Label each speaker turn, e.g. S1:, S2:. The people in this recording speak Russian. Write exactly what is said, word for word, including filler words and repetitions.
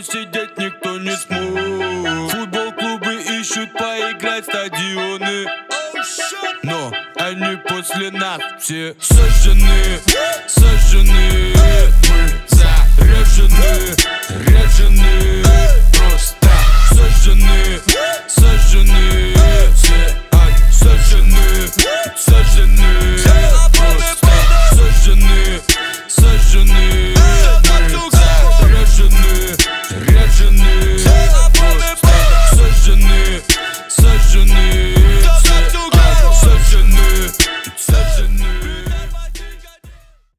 S1: сидеть никто не смог. Футбол-клубы ищут поиграть стадионы, но они после нас все сожжены, сожжены. Мы заряжены, заряжены.